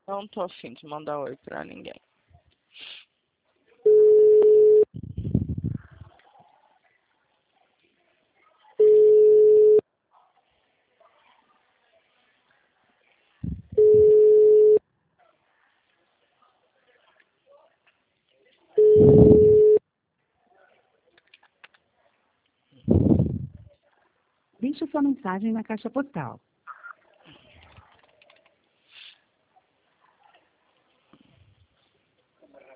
Não tô afim de mandar oi pra ninguém. Deixe sua mensagem na caixa postal